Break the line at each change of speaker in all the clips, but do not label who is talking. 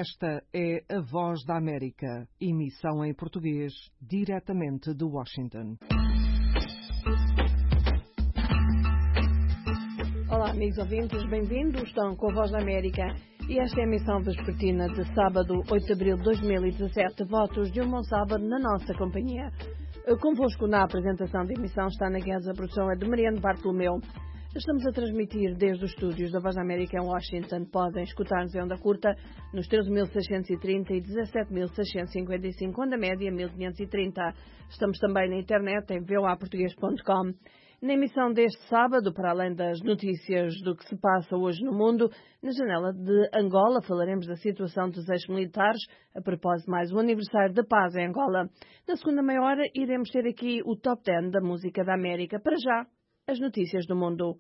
Esta é a Voz da América, emissão em português, diretamente de Washington.
Olá, amigos ouvintes, bem-vindos. Estão com a Voz da América e esta é a emissão vespertina de sábado, 8 de abril de 2017. Votos de um bom sábado na nossa companhia. Convosco na apresentação da emissão está na guia da produção é de Mariano Bartolomeu. Estamos a transmitir desde os estúdios da Voz da América em Washington. Podem escutar-nos em onda curta nos 13.630 e 17.655, onda média 1.530. Estamos também na internet em voaportugues.com. Na emissão deste sábado, para além das notícias do que se passa hoje no mundo, na janela de Angola falaremos da situação dos ex-militares, a propósito mais um aniversário da paz em Angola. Na segunda meia hora iremos ter aqui o Top 10 da música da América. Para já, as notícias do mundo.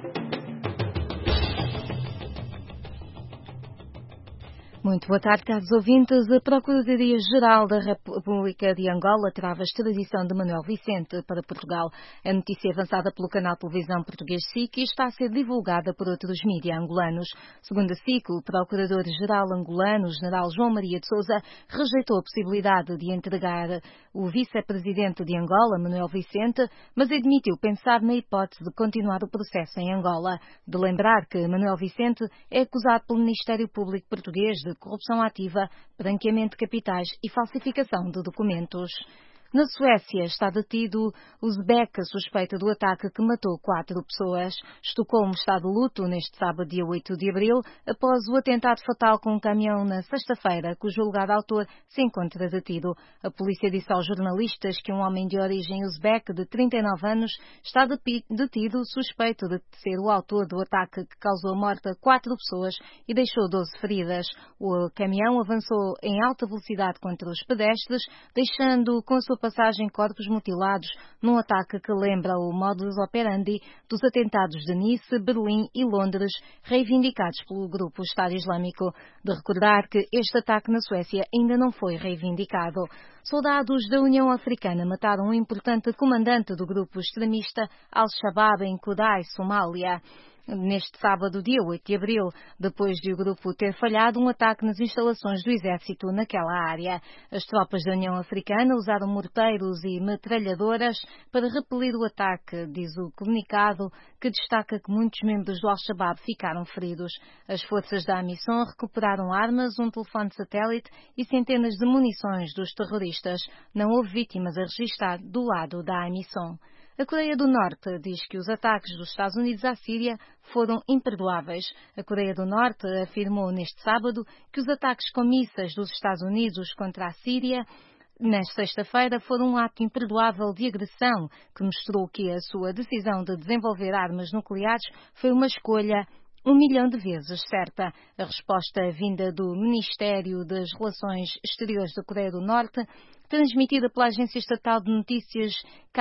Muito boa tarde, caros ouvintes. A Procuradoria-Geral da República de Angola trava a extradição de Manuel Vicente para Portugal. A notícia avançada pelo canal de televisão português SIC está a ser divulgada por outros mídias angolanos. Segundo a SIC, o Procurador-Geral angolano, General João Maria de Sousa, rejeitou a possibilidade de entregar o Vice-Presidente de Angola, Manuel Vicente, mas admitiu pensar na hipótese de continuar o processo em Angola. De lembrar que Manuel Vicente é acusado pelo Ministério Público português de corrupção ativa, branqueamento de capitais e falsificação de documentos. Na Suécia está detido Uzbek, suspeito do ataque que matou 4 pessoas. Estocolmo está de luto neste sábado, dia 8 de abril, após o atentado fatal com um caminhão na sexta-feira, cujo julgado autor se encontra detido. A polícia disse aos jornalistas que um homem de origem uzbek de 39 anos está detido suspeito de ser o autor do ataque que causou a morte a 4 pessoas e deixou 12 feridas. O caminhão avançou em alta velocidade contra os pedestres, deixando com a sua passagem corpos mutilados num ataque que lembra o modus operandi dos atentados de Nice, Berlim e Londres, reivindicados pelo grupo Estado Islâmico. De recordar que este ataque na Suécia ainda não foi reivindicado. Soldados da União Africana mataram um importante comandante do grupo extremista Al-Shabaab em Kudai, Somália, neste sábado, dia 8 de abril, depois de o grupo ter falhado um ataque nas instalações do exército naquela área. As tropas da União Africana usaram morteiros e metralhadoras para repelir o ataque, diz o comunicado, que destaca que muitos membros do Al-Shabaab ficaram feridos. As forças da AMISOM recuperaram armas, um telefone satélite e centenas de munições dos terroristas. Não houve vítimas a registrar do lado da AMISOM. A Coreia do Norte diz que os ataques dos Estados Unidos à Síria foram imperdoáveis. A Coreia do Norte afirmou neste sábado que os ataques com mísseis dos Estados Unidos contra a Síria nesta sexta-feira foram um ato imperdoável de agressão que mostrou que a sua decisão de desenvolver armas nucleares foi uma escolha 1 milhão de vezes certa. A resposta vinda do Ministério das Relações Exteriores da Coreia do Norte, transmitida pela Agência Estatal de Notícias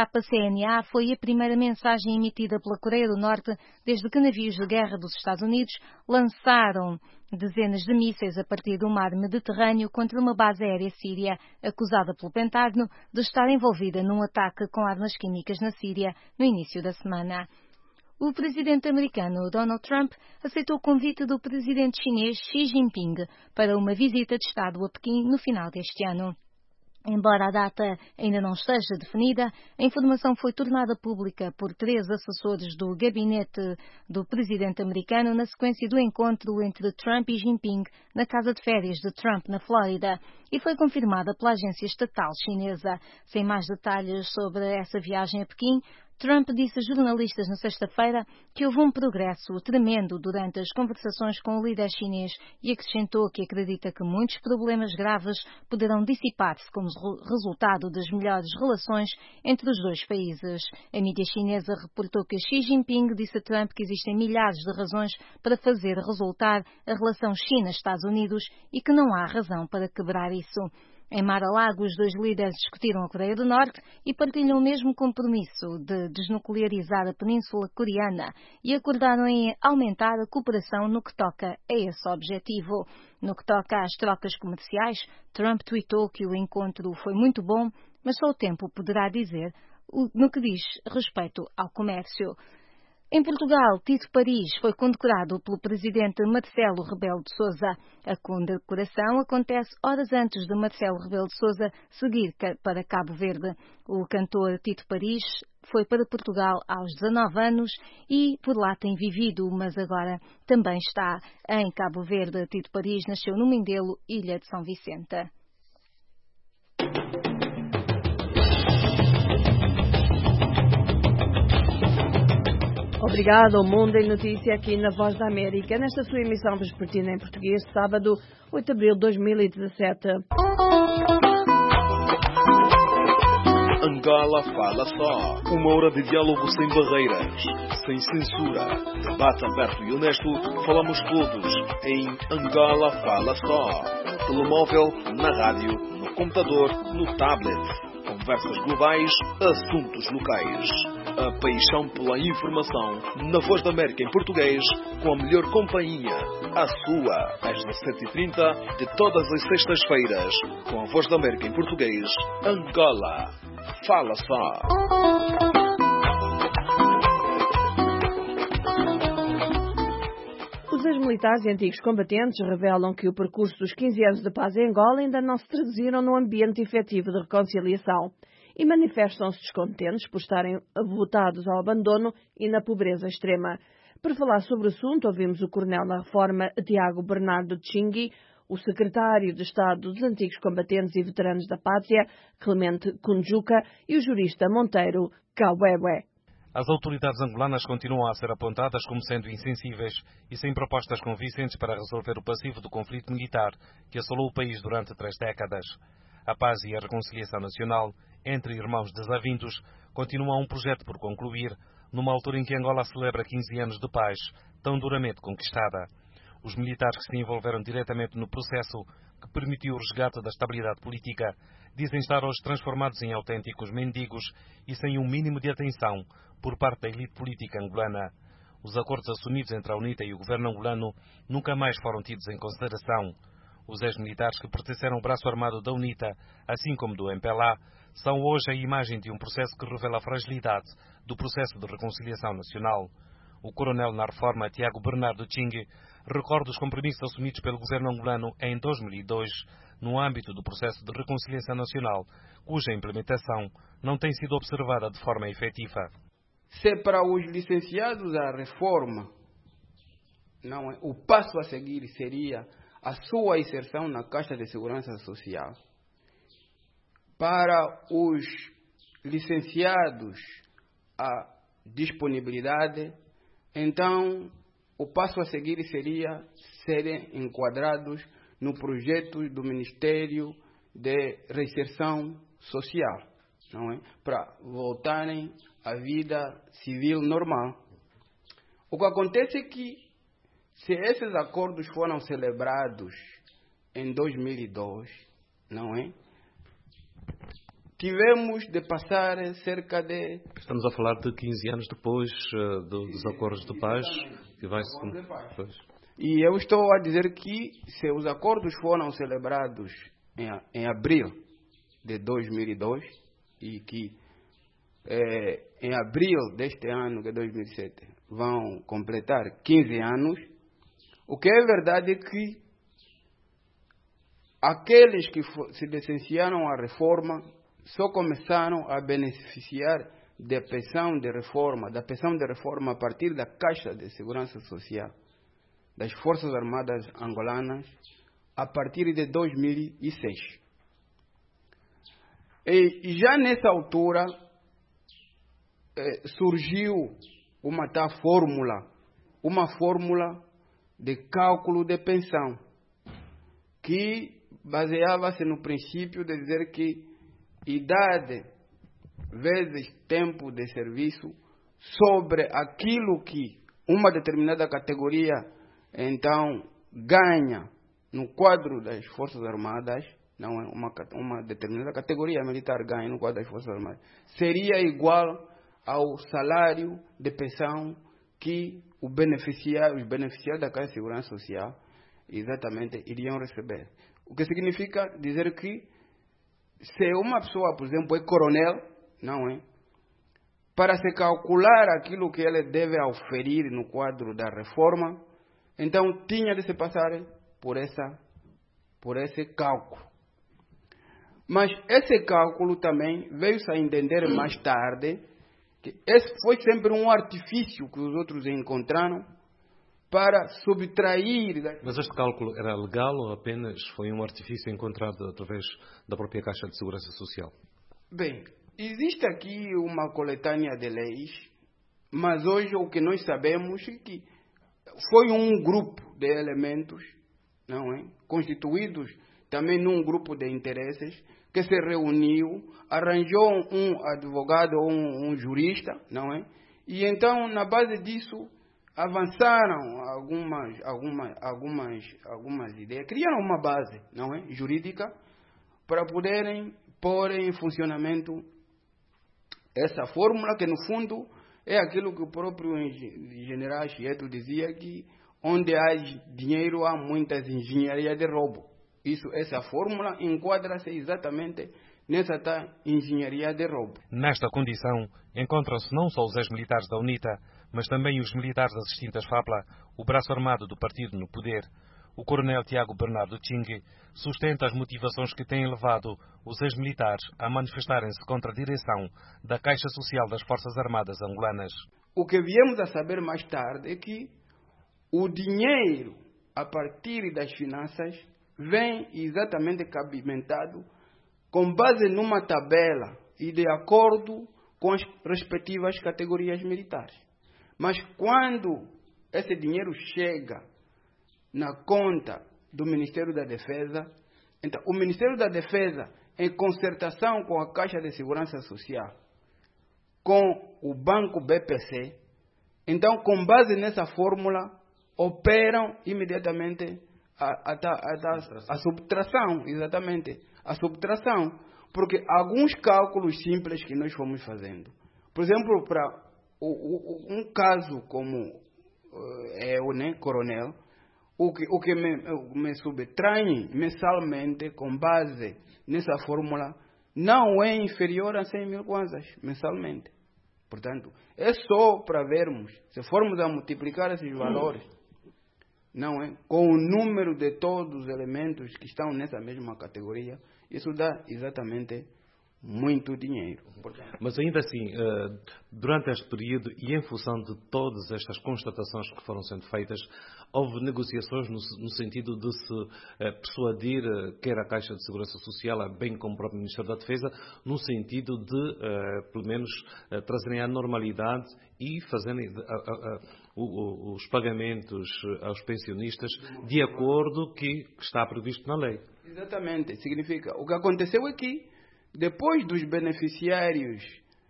KCNA, foi a primeira mensagem emitida pela Coreia do Norte desde que navios de guerra dos Estados Unidos lançaram dezenas de mísseis a partir do mar Mediterrâneo contra uma base aérea síria, acusada pelo Pentágono de estar envolvida num ataque com armas químicas na Síria no início da semana. O presidente americano Donald Trump aceitou o convite do presidente chinês Xi Jinping para uma visita de Estado a Pequim no final deste ano. Embora a data ainda não esteja definida, a informação foi tornada pública por 3 assessores do gabinete do presidente americano na sequência do encontro entre Trump e Jinping na casa de férias de Trump, na Flórida, e foi confirmada pela agência estatal chinesa. Sem mais detalhes sobre essa viagem a Pequim, Trump disse a jornalistas na sexta-feira que houve um progresso tremendo durante as conversações com o líder chinês e acrescentou que acredita que muitos problemas graves poderão dissipar-se como resultado das melhores relações entre os dois países. A mídia chinesa reportou que Xi Jinping disse a Trump que existem milhares de razões para fazer resultar a relação China-Estados Unidos e que não há razão para quebrar isso. Em Mar-a-Lago, os dois líderes discutiram a Coreia do Norte e partilham o mesmo compromisso de desnuclearizar a Península Coreana e acordaram em aumentar a cooperação no que toca a esse objetivo. No que toca às trocas comerciais, Trump tweetou que o encontro foi muito bom, mas só o tempo poderá dizer no que diz respeito ao comércio. Em Portugal, Tito Paris foi condecorado pelo presidente Marcelo Rebelo de Sousa. A condecoração acontece horas antes de Marcelo Rebelo de Sousa seguir para Cabo Verde. O cantor Tito Paris foi para Portugal aos 19 anos e por lá tem vivido, mas agora também está em Cabo Verde. Tito Paris nasceu no Mindelo, Ilha de São Vicente.
Obrigado ao Mundo em Notícia aqui na Voz da América, nesta sua emissão vespertina em português, sábado, 8 de abril de 2017.
Angola Fala Só. Uma hora de diálogo sem barreiras, sem censura. Debate aberto e honesto. Falamos todos em Angola Fala Só. No telemóvel, na rádio, no computador, no tablet. Conversas globais, assuntos locais. A paixão pela informação na Voz da América em português, com a melhor companhia, a sua, às 17h30 de todas as sextas-feiras, com a Voz da América em português, Angola. Fala só.
Os ex-militares e antigos combatentes revelam que o percurso dos 15 anos de paz em Angola ainda não se traduziram num ambiente efetivo de reconciliação e manifestam-se descontentes por estarem votados ao abandono e na pobreza extrema. Para falar sobre o assunto, ouvimos o coronel da Reforma, Tiago Bernardo Tchingui, o secretário de Estado dos Antigos Combatentes e Veteranos da Pátria, Clemente Cunjuca, e o jurista Monteiro Cauewe.
As autoridades angolanas continuam a ser apontadas como sendo insensíveis e sem propostas convincentes para resolver o passivo do conflito militar que assolou o país durante 3 décadas. A paz e a reconciliação nacional entre irmãos desavindos continuam um projeto por concluir, numa altura em que Angola celebra 15 anos de paz, tão duramente conquistada. Os militares que se envolveram diretamente no processo que permitiu o resgate da estabilidade política dizem estar hoje transformados em autênticos mendigos e sem um mínimo de atenção por parte da elite política angolana. Os acordos assumidos entre a UNITA e o governo angolano nunca mais foram tidos em consideração. Os ex-militares que pertenceram ao braço armado da UNITA, assim como do MPLA, são hoje a imagem de um processo que revela a fragilidade do processo de reconciliação nacional. O coronel na Reforma, Tiago Bernardo Tchingui, recorda os compromissos assumidos pelo governo angolano em 2002, no âmbito do processo de reconciliação nacional, cuja implementação não tem sido observada de forma efetiva.
Se para os licenciados a reforma, não é, o passo a seguir seria a sua inserção na Caixa de Segurança Social. Para os licenciados a disponibilidade, então o passo a seguir seria serem enquadrados no projeto do Ministério de Reinserção Social, não é? Para voltarem à vida civil normal. O que acontece é que, se esses acordos foram celebrados em 2002, não é? Tivemos de passar cerca de...
Estamos a falar de 15 anos depois dos acordos de paz. Que vai
E eu estou a dizer que, se os acordos foram celebrados em abril de 2002 e que em abril deste ano, de 2007, vão completar 15 anos, o que é verdade é que aqueles que se licenciaram à reforma só começaram a beneficiar da pensão de reforma a partir da Caixa de Segurança Social das Forças Armadas Angolanas a partir de 2006. E já nessa altura surgiu uma tal fórmula de cálculo de pensão, que baseava-se no princípio de dizer que idade vezes tempo de serviço sobre aquilo que uma determinada categoria então ganha no quadro das Forças Armadas, não é uma determinada categoria militar ganha no quadro das Forças Armadas, seria igual ao salário de pensão que os beneficiários da Caixa de Segurança Social exatamente iriam receber. O que significa dizer que, se uma pessoa, por exemplo, é coronel, não é? para se calcular aquilo que ele deve oferir no quadro da reforma, então tinha de se passar por esse cálculo. Mas esse cálculo também veio-se a entender mais tarde que esse foi sempre um artifício que os outros encontraram para subtrair...
Mas este cálculo era legal ou apenas foi um artifício encontrado através da própria Caixa de Segurança Social?
Bem, existe aqui uma coletânea de leis, mas hoje o que nós sabemos é que foi um grupo de elementos, não é? Constituídos também num grupo de interesses, que se reuniu, arranjou um advogado ou um jurista, não é? E então, na base disso, avançaram algumas ideias, criaram uma base, não é? Jurídica, para poderem pôr em funcionamento essa fórmula, que no fundo é aquilo que o próprio general Chieto dizia, que onde há dinheiro há muitas engenharias de roubo. Essa fórmula enquadra-se exatamente nessa tal engenharia de roubo.
Nesta condição, encontram-se não só os ex-militares da UNITA, mas também os militares das extintas FAPLA, o braço armado do partido no poder. O coronel Tiago Bernardo Chingue sustenta as motivações que têm levado os ex-militares a manifestarem-se contra a direção da Caixa Social das Forças Armadas angolanas.
O que viemos a saber mais tarde é que o dinheiro, a partir das finanças, vem exatamente cabimentado com base numa tabela e de acordo com as respectivas categorias militares. Mas quando esse dinheiro chega na conta do Ministério da Defesa, então o Ministério da Defesa, em concertação com a Caixa de Segurança Social, com o Banco BPC, então com base nessa fórmula, operam imediatamente a subtração, exatamente, a subtração, porque alguns cálculos simples que nós fomos fazendo, por exemplo, para um caso como eu, né, coronel, o que me subtraem mensalmente com base nessa fórmula não é inferior a 100 mil kwanzas mensalmente. Portanto, é só para vermos, se formos a multiplicar esses valores, não é? Com o número de todos os elementos que estão nessa mesma categoria, isso dá exatamente muito dinheiro.
Mas ainda assim, durante este período e em função de todas estas constatações que foram sendo feitas, houve negociações no sentido de se persuadir quer a Caixa de Segurança Social, bem como o próprio Ministério da Defesa, no sentido de, pelo menos, trazerem a normalidade e fazerem os pagamentos aos pensionistas de acordo que está previsto na lei.
Exatamente. Significa, o que aconteceu é que depois dos beneficiários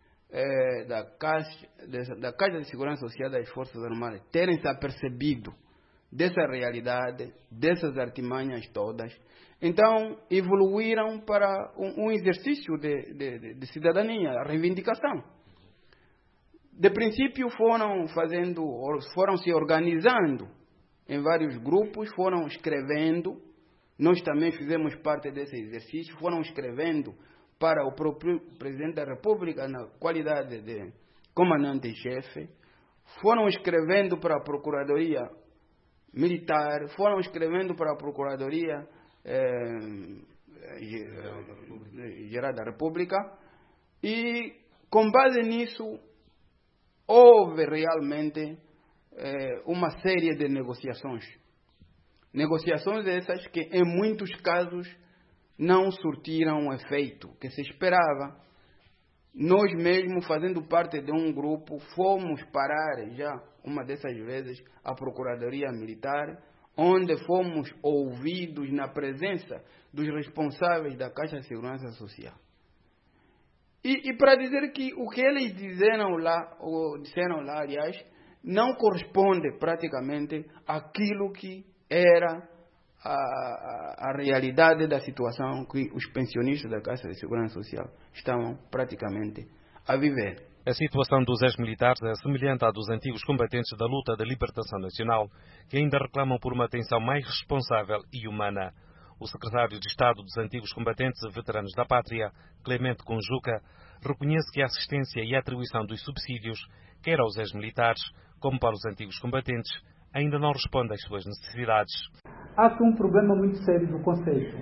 da Caixa de Segurança Social das Forças Armadas terem se apercebido dessa realidade, dessas artimanhas todas, então evoluíram para um exercício de cidadania, a reivindicação. De princípio foram se organizando em vários grupos, foram escrevendo, nós também fizemos parte desse exercício, foram escrevendo para o próprio Presidente da República na qualidade de comandante-chefe, foram escrevendo para a Procuradoria Militar, foram escrevendo para a Procuradoria Geral da República e, com base nisso, houve realmente uma série de negociações. Negociações essas que, em muitos casos, não surtiram o efeito que se esperava. Nós mesmos, fazendo parte de um grupo, fomos parar já uma dessas vezes à Procuradoria Militar, onde fomos ouvidos na presença dos responsáveis da Caixa de Segurança Social. E para dizer que o que eles disseram lá, aliás, não corresponde praticamente àquilo que era a realidade da situação que os pensionistas da Caixa de Segurança Social estavam praticamente a viver.
A situação dos ex-militares é semelhante à dos antigos combatentes da luta da libertação nacional, que ainda reclamam por uma atenção mais responsável e humana. O secretário de Estado dos Antigos Combatentes e Veteranos da Pátria, Clemente Conjuca, reconhece que a assistência e a atribuição dos subsídios, quer aos ex-militares como para os antigos combatentes, ainda não responde às suas necessidades.
Há aqui um problema muito sério do conceito.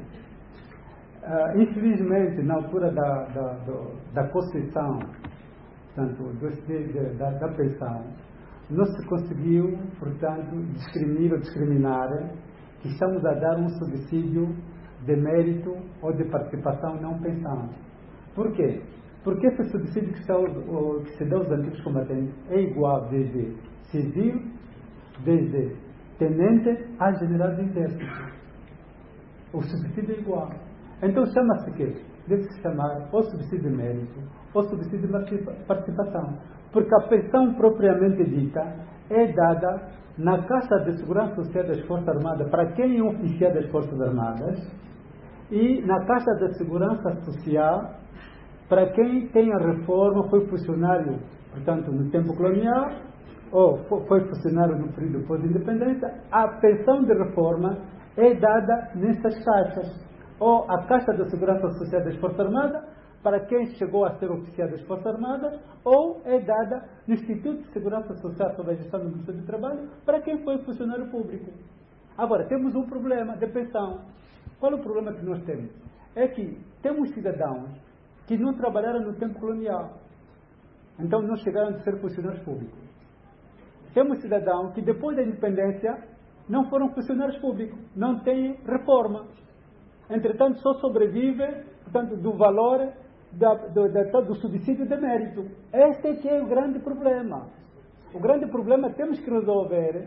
Infelizmente, na altura da concessão, portanto, da pensão, não se conseguiu, portanto, discriminar que estamos a dar um subsídio de mérito ou de participação não pensão. Por quê? Porque esse subsídio que se dá aos antigos combatentes é igual desde civil, desde tenente a general do exército. O subsídio é igual. Então chama-se o quê? Deve-se chamar ou subsídio de mérito ou subsídio de participação. Porque a pensão propriamente dita é dada na Caixa de Segurança Social das Forças Armadas para quem é oficial das Forças Armadas e na Caixa de Segurança Social para quem tem a reforma, foi funcionário, portanto, no tempo colonial ou foi funcionário no período pós-independência. A pensão de reforma é dada nessas caixas. Ou a Caixa de Segurança Social das Forças Armadas para quem chegou a ser oficial das Forças Armadas, ou é dada no Instituto de Segurança Social sob a gestão do Ministério do Trabalho para quem foi funcionário público. Agora, temos um problema de pensão. Qual é o problema que nós temos? É que temos cidadãos que não trabalharam no tempo colonial, então não chegaram a ser funcionários públicos. Temos cidadãos que depois da independência não foram funcionários públicos, não têm reforma. Entretanto, só sobrevive, portanto, do valor do subsídio de mérito. Este é que é o grande problema. O grande problema temos que resolver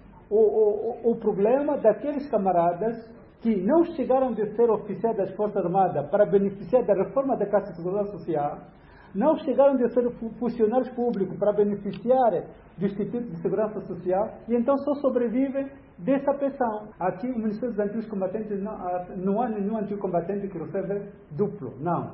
o problema daqueles camaradas que não chegaram a ser oficiais das Forças Armadas para beneficiar da reforma da Caixa de Segurança Social, não chegaram a ser funcionários públicos para beneficiar do Instituto de Segurança Social e então só sobrevivem dessa pensão. Aqui o Ministério dos Antigos Combatentes não há nenhum antigo combatente que recebe duplo, não.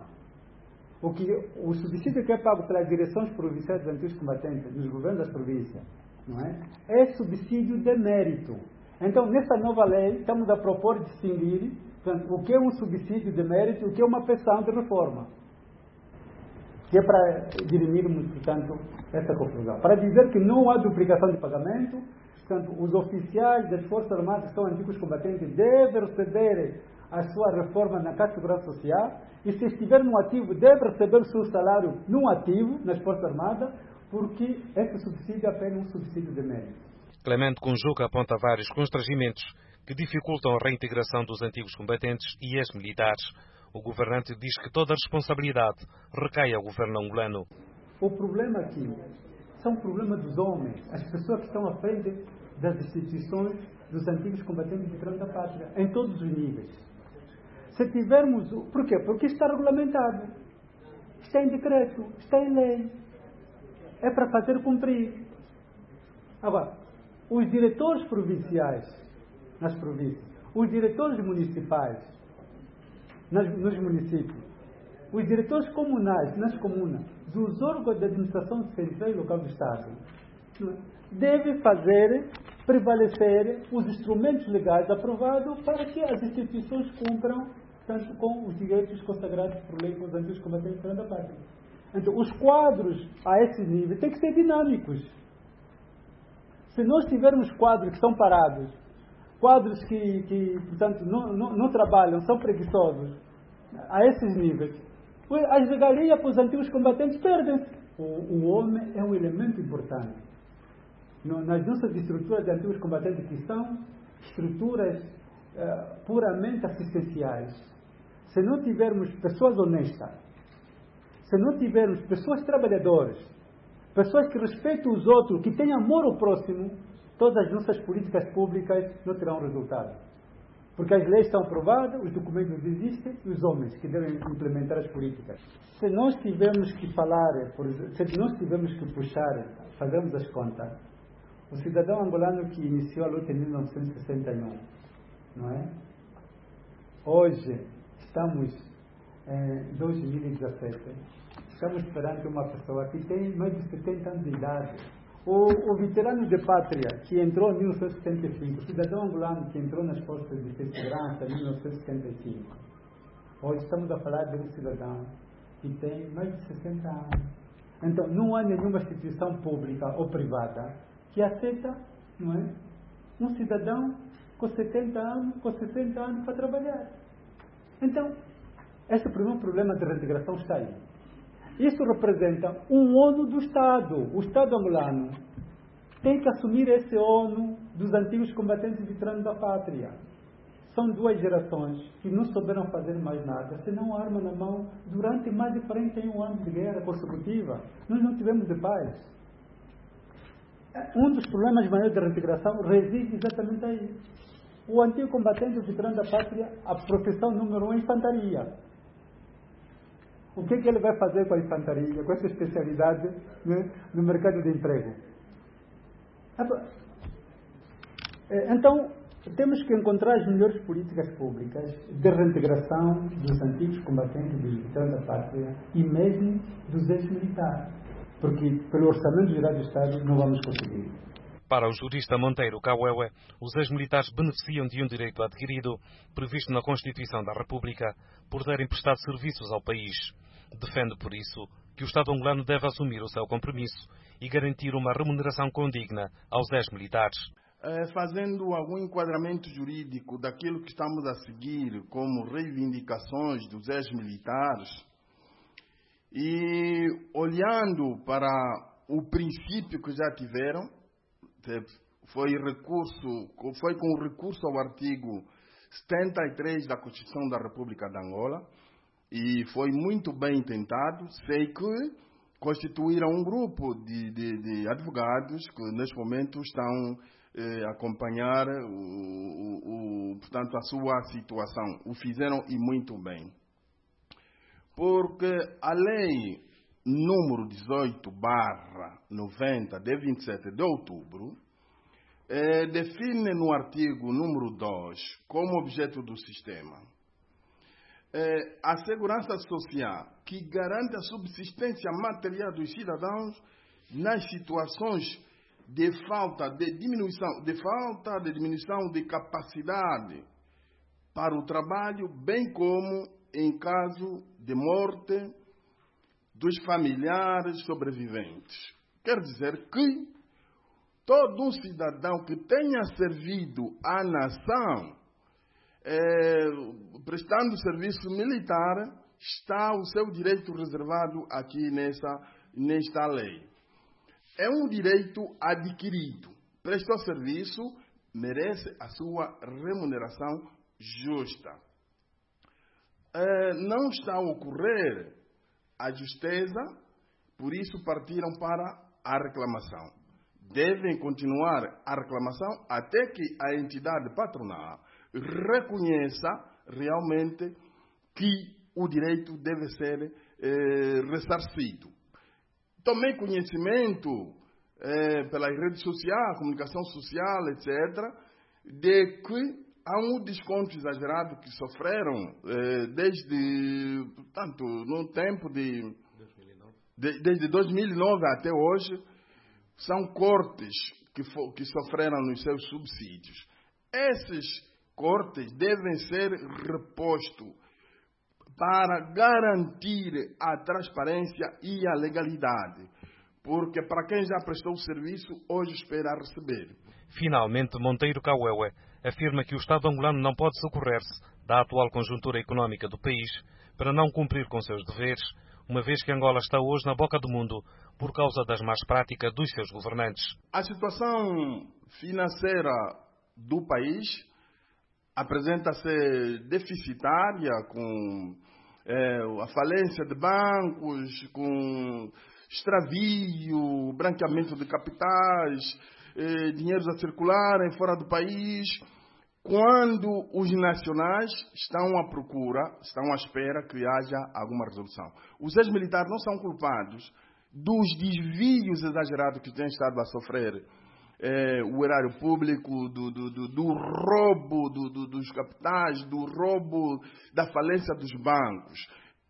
O subsídio que é pago pelas direções provinciais dos antigos combatentes, nos governos das províncias, não é? É subsídio de mérito. Então, nessa nova lei, estamos a propor distinguir, portanto, o que é um subsídio de mérito e o que é uma pensão de reforma. Que é para dirimirmos, portanto, essa confusão. Para dizer que não há duplicação de pagamento, portanto, os oficiais das Forças Armadas que são antigos combatentes devem receber a sua reforma na Caixa de Segurança Social e, se estiver no ativo, devem receber o seu salário no ativo, nas Forças Armadas, porque esse subsídio é apenas um subsídio de mérito.
Clemente Conjuca aponta vários constrangimentos que dificultam a reintegração dos antigos combatentes e ex-militares. O governante diz que toda a responsabilidade recai ao governo angolano.
O problema aqui são o problema dos homens, as pessoas que estão à frente das instituições dos antigos combatentes e veteranos da pátria, em todos os níveis. Se tivermos... Por quê? Porque está regulamentado, está em decreto, está em lei. É para fazer cumprir. Agora, os diretores provinciais nas províncias, os diretores municipais nos municípios, os diretores comunais nas comunas, dos órgãos de administração central e local do Estado, devem fazer prevalecer os instrumentos legais aprovados para que as instituições cumpram tanto com os direitos consagrados por lei com os antigos combatentes da pátria. Então, os quadros a esse nível têm que ser dinâmicos. Se nós tivermos quadros que são parados, quadros que portanto, não trabalham, são preguiçosos, a esses níveis, as regalias para os antigos combatentes perdem-se. O homem é um elemento importante. Nas nossas estruturas de antigos combatentes, que são estruturas puramente assistenciais, se não tivermos pessoas honestas, se não tivermos pessoas trabalhadoras, pessoas que respeitam os outros, que têm amor ao próximo, todas as nossas políticas públicas não terão resultado. Porque as leis estão aprovadas, os documentos existem e os homens que devem implementar as políticas. Se nós tivermos que falar, se nós tivermos que puxar, fazemos as contas, o cidadão angolano que iniciou a luta em 1961, não é? Hoje, estamos em 2017, estamos perante uma pessoa que tem mais de 70 anos de idade. O veterano de pátria que entrou em 1975, o cidadão angolano que entrou nas forças de segurança em 1975, hoje estamos a falar de um cidadão que tem mais de 60 anos. Então, não há nenhuma instituição pública ou privada que aceita, não é, um cidadão com 70 anos, com 60 anos para trabalhar. Então, esse primeiro problema de reintegração está aí. Isso representa um ônus do Estado. O Estado angolano tem que assumir esse ônus dos antigos combatentes veteranos da pátria. São 2 gerações que não souberam fazer mais nada, senão arma na mão, durante mais de 41 anos de guerra consecutiva. Nós não tivemos de paz. Um dos problemas maiores da reintegração reside exatamente aí. O antigo combatente veterano da pátria, a profissão número 1 é infantaria. O que ele vai fazer com a infantaria, com essa especialidade, né, no mercado de emprego? Então, temos que encontrar as melhores políticas públicas de reintegração dos antigos combatentes e veteranos da pátria e mesmo dos ex-militares, porque pelo Orçamento Geral do Estado não vamos conseguir.
Para o jurista Monteiro Kawéwé, os ex-militares beneficiam de um direito adquirido, previsto na Constituição da República, por terem prestado serviços ao país. Defende, por isso, que o Estado angolano deve assumir o seu compromisso e garantir uma remuneração condigna aos ex-militares.
Fazendo algum enquadramento jurídico daquilo que estamos a seguir como reivindicações dos ex-militares e olhando para o princípio que já tiveram, foi com o recurso ao artigo 73 da Constituição da República de Angola e foi muito bem tentado. Sei que constituíram um grupo de advogados que neste momento estão a acompanhar portanto, a sua situação. O fizeram e muito bem. Porque a lei número 18/90, de 27 de outubro, define no artigo número 2, como objeto do sistema, a segurança social, que garante a subsistência material dos cidadãos nas situações de falta de diminuição de capacidade para o trabalho, bem como em caso de morte dos familiares sobreviventes. Quer dizer que todo um cidadão que tenha servido à nação, prestando serviço militar, está o seu direito reservado aqui nesta lei. É um direito adquirido. Prestou serviço, merece a sua remuneração justa. Não está a ocorrer a justeza, por isso partiram para a reclamação. Devem continuar a reclamação até que a entidade patronal reconheça realmente que o direito deve ser ressarcido. Tomei conhecimento pelas redes sociais, comunicação social, etc., de que há um desconto exagerado que sofreram desde, portanto, no tempo desde 2009 até hoje, são cortes que sofreram nos seus subsídios. Esses cortes devem ser repostos para garantir a transparência e a legalidade, porque para quem já prestou o serviço, hoje espera receber.
Finalmente, Monteiro Kawéwé afirma que o Estado angolano não pode socorrer-se da atual conjuntura económica do país para não cumprir com seus deveres, uma vez que Angola está hoje na boca do mundo por causa das más práticas dos seus governantes.
A situação financeira do país apresenta-se deficitária, com a falência de bancos, com extravio, branqueamento de capitais, dinheiros a circularem fora do país, quando os nacionais estão à procura, estão à espera que haja alguma resolução. Os ex-militares não são culpados dos desvios exagerados que têm estado a sofrer o erário público, do roubo dos capitais, do roubo da falência dos bancos.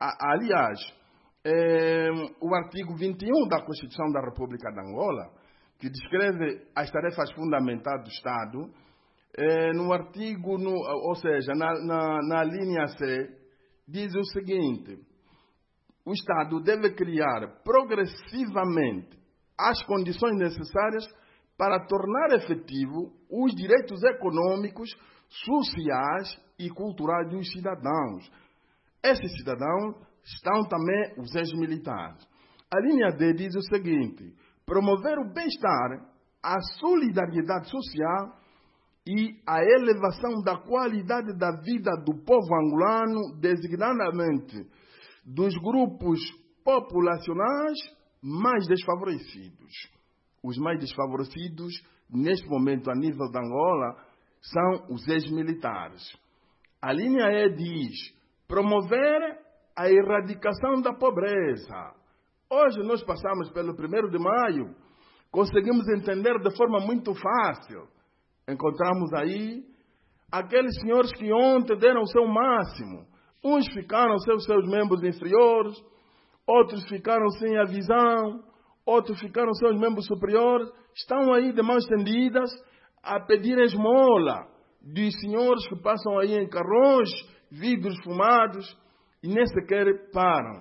Aliás, o artigo 21 da Constituição da República de Angola que descreve as tarefas fundamentais do Estado, no artigo, ou seja, na linha C, diz o seguinte: o Estado deve criar progressivamente as condições necessárias para tornar efetivo os direitos econômicos, sociais e culturais dos cidadãos. Esses cidadãos estão também os ex-militares. A linha D diz o seguinte: promover o bem-estar, a solidariedade social e a elevação da qualidade da vida do povo angolano, designadamente dos grupos populacionais mais desfavorecidos. Os mais desfavorecidos, neste momento, a nível de Angola, são os ex-militares. A linha E diz: promover a erradicação da pobreza. Hoje nós passamos pelo 1º de maio, conseguimos entender de forma muito fácil. Encontramos aí aqueles senhores que ontem deram o seu máximo. Uns ficaram sem os seus membros inferiores, outros ficaram sem a visão, outros ficaram sem os membros superiores. Estão aí de mãos estendidas a pedir esmola dos senhores que passam aí em carrões, vidros fumados, e nem sequer param.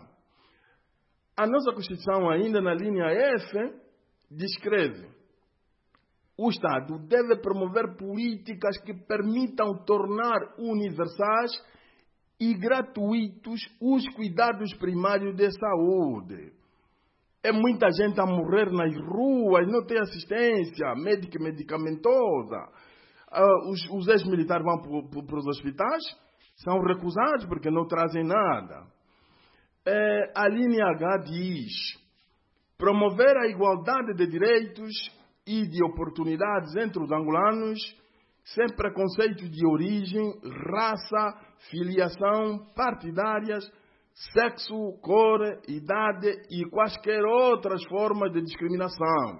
A nossa Constituição, ainda na linha F, descreve: o Estado deve promover políticas que permitam tornar universais e gratuitos os cuidados primários de saúde. É muita gente a morrer nas ruas, não tem assistência médica e medicamentosa. Os ex-militares vão para os hospitais, são recusados porque não trazem nada. A linha H diz: promover a igualdade de direitos e de oportunidades entre os angolanos, sem preconceito de origem, raça, filiação partidárias, sexo, cor, idade e quaisquer outras formas de discriminação.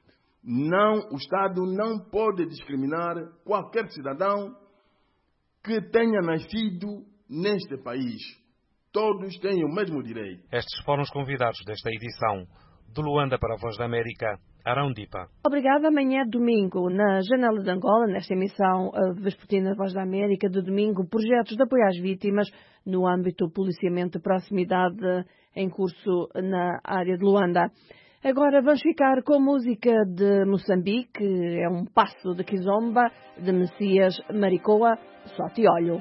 O Estado não pode discriminar qualquer cidadão que tenha nascido neste país. Todos têm o mesmo direito.
Estes foram os convidados desta edição. De Luanda para a Voz da América, Arão Dipa.
Obrigada. Amanhã, domingo, na Janela de Angola, nesta emissão vespertina da Voz da América, de domingo, projetos de apoio às vítimas no âmbito do policiamento de proximidade em curso na área de Luanda. Agora vamos ficar com música de Moçambique, é um passo de Kizomba, de Messias Maricoa, Só Te Olho.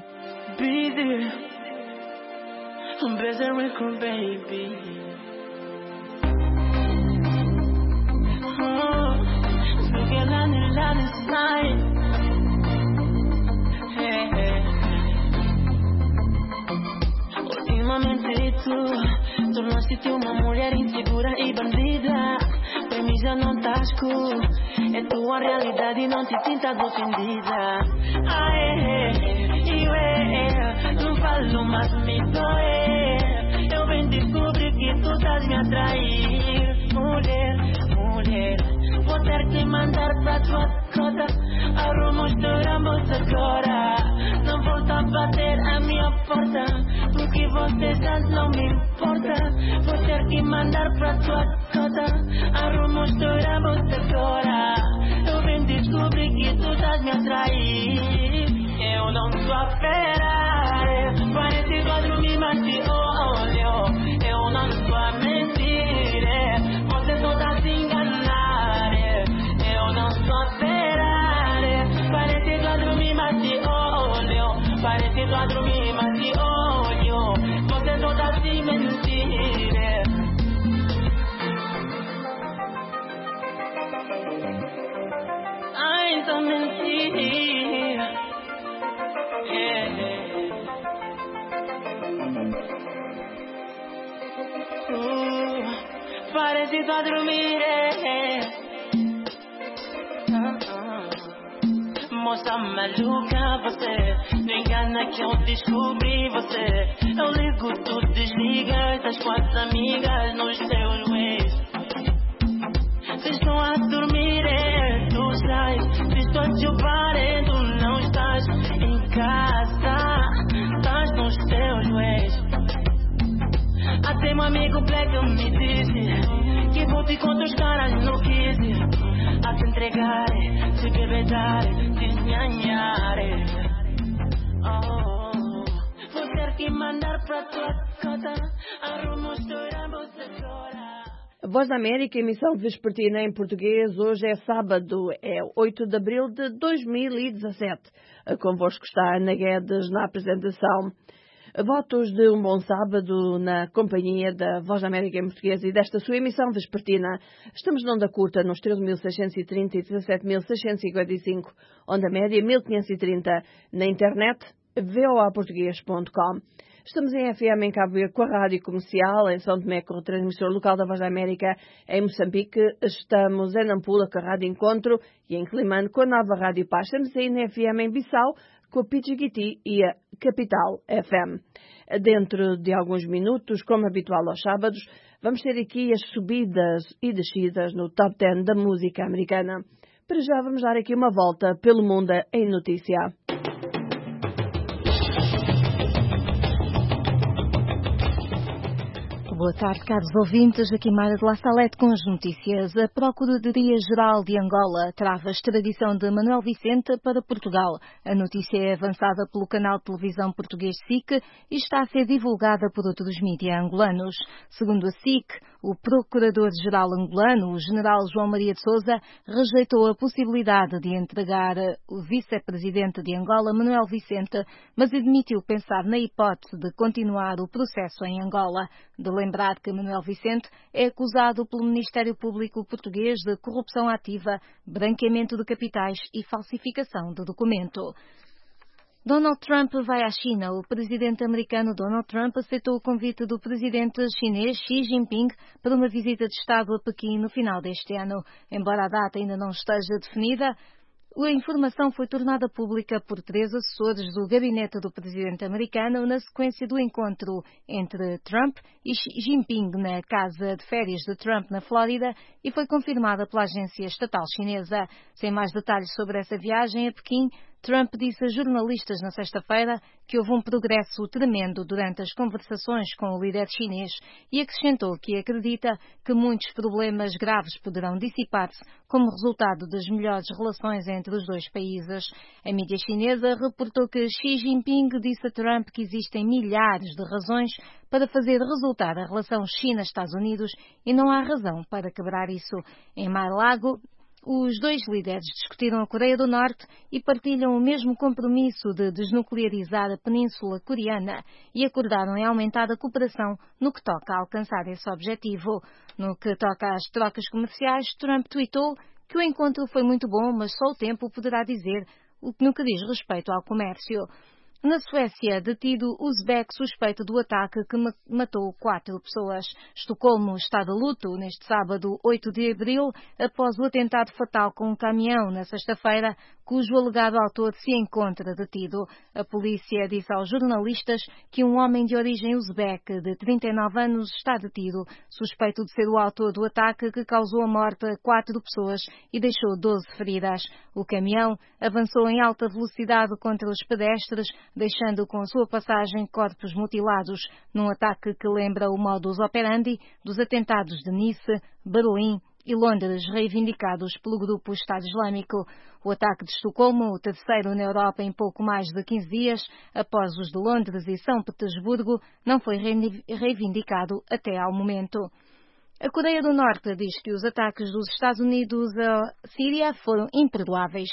Ultimamente tu tornaste-te uma mulher insegura e bandida. Para mim já não estás cool, é tua realidade e não te sintas ofendida. Não falo mais me doer. Eu venho descobrir que tu estás me atrair. Mulher, vou ter que mandar pra tua cota. Arruma os teus agora. Não volta a bater a minha porta, porque você já não me importa. Vou ter que mandar pra tua cota. Arruma os teus agora. Eu venho descobrir que tu estás me atrair. Eu não estou a esperar. Parece quadro me mate olho. Eu não estou a mentir. Você só tá se enganar. Eu não estou a esperar. Parece quadro me mate olho. Parece quadro me mate olho. Você só tá se mentir. Ai, então mentir. Parece a dormir. Moça maluca, você não engana que eu descobri você. Eu ligo, tu desligas das 4 amigas nos teus ways. Vocês estão a dormir, tu sais. Se estou a te parendo, não estás em casa, estás nos teus ways. Até meu amigo Black me disse que vou te contra os caras não quis. a se entregar, se debe dar, sin ñañar. Vou ter que mandar para tua casa, arrumo choramos agora.
A Voz da América, emissão vespertina em português. Hoje é sábado, é 8 de abril de 2017. Convosco está Ana Guedes na apresentação. Votos de um bom sábado na companhia da Voz da América em português e desta sua emissão vespertina. Estamos na onda curta nos 13.630 e 17.655, onda média 1.530, na internet voaportuguês.com. Estamos em FM em Cabo Verde com a Rádio Comercial, em São Tomé com o transmissor local da Voz da América, em Moçambique estamos em Nampula com a Rádio Encontro e em Climane com a nova Rádio Paz. Estamos aí na FM em Bissau com a Pichiguiti e a Capital FM. Dentro de alguns minutos, como habitual aos sábados, vamos ter aqui as subidas e descidas no Top 10 da música americana. Para já vamos dar aqui uma volta pelo mundo em notícia.
Boa tarde, caros ouvintes. Aqui Mara de La Salete com as notícias. A Procuradoria-Geral de Angola trava a extradição de Manuel Vicente para Portugal. A notícia é avançada pelo canal de televisão português SIC e está a ser divulgada por outros mídias angolanos. Segundo a SIC, o Procurador-Geral angolano, o general João Maria de Sousa, rejeitou a possibilidade de entregar o vice-presidente de Angola, Manuel Vicente, mas admitiu pensar na hipótese de continuar o processo em Angola. De lembrar que Manuel Vicente é acusado pelo Ministério Público Português de corrupção ativa, branqueamento de capitais e falsificação de documento. Donald Trump vai à China. O presidente americano Donald Trump aceitou o convite do presidente chinês Xi Jinping para uma visita de Estado a Pequim no final deste ano. Embora a data ainda não esteja definida, a informação foi tornada pública por 3 assessores do gabinete do presidente americano na sequência do encontro entre Trump e Xi Jinping na casa de férias de Trump na Flórida e foi confirmada pela agência estatal chinesa. Sem mais detalhes sobre essa viagem a Pequim, Trump disse a jornalistas na sexta-feira que houve um progresso tremendo durante as conversações com o líder chinês e acrescentou que acredita que muitos problemas graves poderão dissipar-se como resultado das melhores relações entre os dois países. A mídia chinesa reportou que Xi Jinping disse a Trump que existem milhares de razões para fazer resultar a relação China-Estados Unidos e não há razão para quebrar isso. Em Mar-a-Lago, os dois líderes discutiram a Coreia do Norte e partilham o mesmo compromisso de desnuclearizar a Península Coreana e acordaram em aumentar a cooperação no que toca a alcançar esse objetivo. No que toca às trocas comerciais, Trump tweetou que o encontro foi muito bom, mas só o tempo poderá dizer no que diz respeito ao comércio. Na Suécia, detido uzbek suspeito do ataque que matou 4 pessoas. Estocolmo está de luto neste sábado, 8 de abril, após o atentado fatal com um caminhão na sexta-feira, cujo alegado autor se encontra detido. A polícia disse aos jornalistas que um homem de origem uzbek de 39 anos está detido, suspeito de ser o autor do ataque que causou a morte a 4 pessoas e deixou 12 feridas. O caminhão avançou em alta velocidade contra os pedestres, deixando com a sua passagem corpos mutilados, num ataque que lembra o modus operandi dos atentados de Nice, Berlim e Londres, reivindicados pelo grupo Estado Islâmico. O ataque de Estocolmo, o terceiro na Europa em pouco mais de 15 dias, após os de Londres e São Petersburgo, não foi reivindicado até ao momento. A Coreia do Norte diz que os ataques dos Estados Unidos à Síria foram imperdoáveis.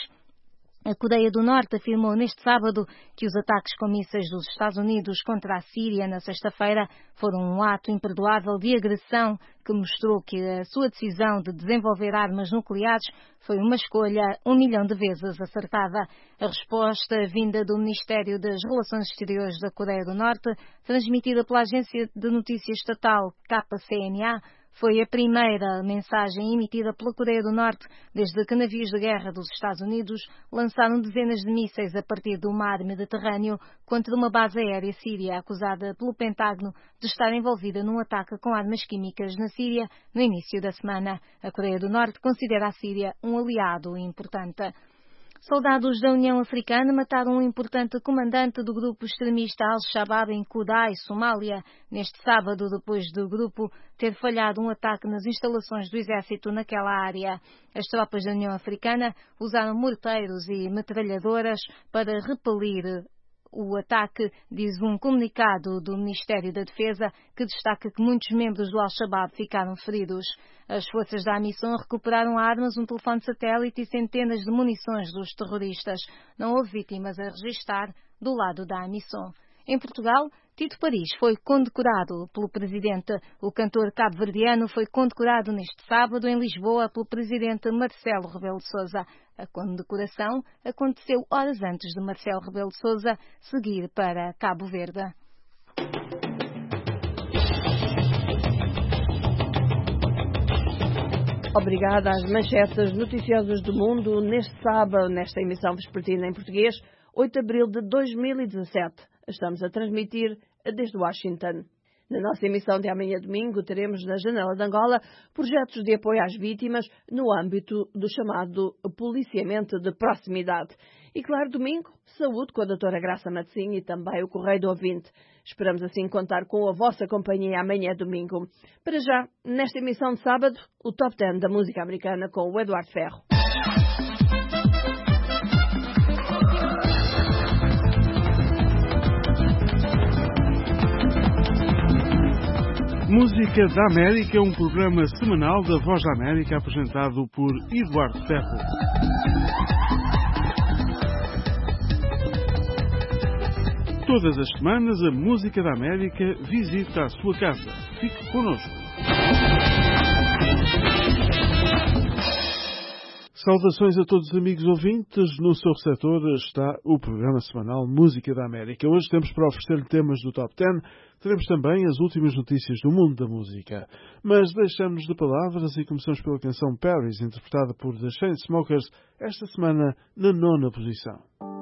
A Coreia do Norte afirmou neste sábado que os ataques com mísseis dos Estados Unidos contra a Síria na sexta-feira foram um ato imperdoável de agressão que mostrou que a sua decisão de desenvolver armas nucleares foi uma escolha 1 milhão de vezes acertada. A resposta vinda do Ministério das Relações Exteriores da Coreia do Norte, transmitida pela agência de notícias estatal KCNA, foi a primeira mensagem emitida pela Coreia do Norte desde que navios de guerra dos Estados Unidos lançaram dezenas de mísseis a partir do mar Mediterrâneo contra uma base aérea síria acusada pelo Pentágono de estar envolvida num ataque com armas químicas na Síria no início da semana. A Coreia do Norte considera a Síria um aliado importante. Soldados da União Africana mataram um importante comandante do grupo extremista Al-Shabaab em Kudai, Somália, neste sábado, depois do grupo ter falhado um ataque nas instalações do exército naquela área. As tropas da União Africana usaram morteiros e metralhadoras para repelir o ataque, diz um comunicado do Ministério da Defesa, que destaca que muitos membros do Al-Shabaab ficaram feridos. As forças da AMISOM recuperaram armas, um telefone de satélite e centenas de munições dos terroristas. Não houve vítimas a registrar do lado da AMISOM. Em Portugal, Tito Paris foi condecorado pelo presidente. O cantor cabo-verdiano foi condecorado neste sábado em Lisboa pelo presidente Marcelo Rebelo de Sousa. A condecoração aconteceu horas antes de Marcelo Rebelo de Sousa seguir para Cabo Verde.
Obrigada às manchetes noticiosas do mundo neste sábado, nesta emissão vespertina em português, 8 de abril de 2017. Estamos a transmitir desde Washington. Na nossa emissão de amanhã domingo teremos na Janela de Angola projetos de apoio às vítimas no âmbito do chamado policiamento de proximidade. E claro, domingo, saúde com a doutora Graça Matzinho e também o Correio do Ouvinte. Esperamos assim contar com a vossa companhia amanhã domingo. Para já, nesta emissão de sábado, o Top 10 da música americana com o Eduardo Ferro.
Música da América é um programa semanal da Voz da América apresentado por Eduardo Ferro. Todas as semanas a Música da América visita a sua casa. Fique connosco. Saudações a todos os amigos ouvintes. No seu receptor está o programa semanal Música da América. Hoje temos para oferecer temas do Top 10. Teremos também as últimas notícias do mundo da música. Mas deixamos de palavras e começamos pela canção Paris, interpretada por The Chainsmokers, esta semana na 9ª posição.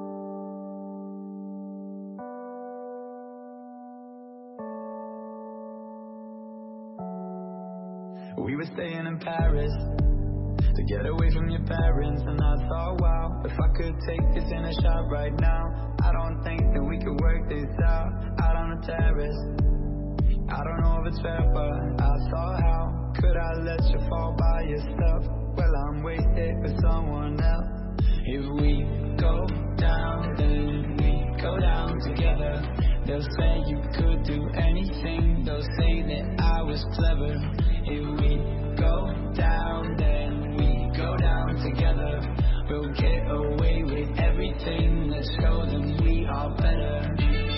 We were staying in Paris to get away from your parents, and I thought, wow, if I could take this in a shot right now, I don't think that we could work this out on the terrace. I don't know if it's fair, but I thought, how could I let you fall by yourself? Well, I'm wasted with someone else. If we go down, then we go down together. They'll say you could do anything, they'll say that I was clever. If we go down, then we go down together. We'll get away with everything. Let's show them we are better.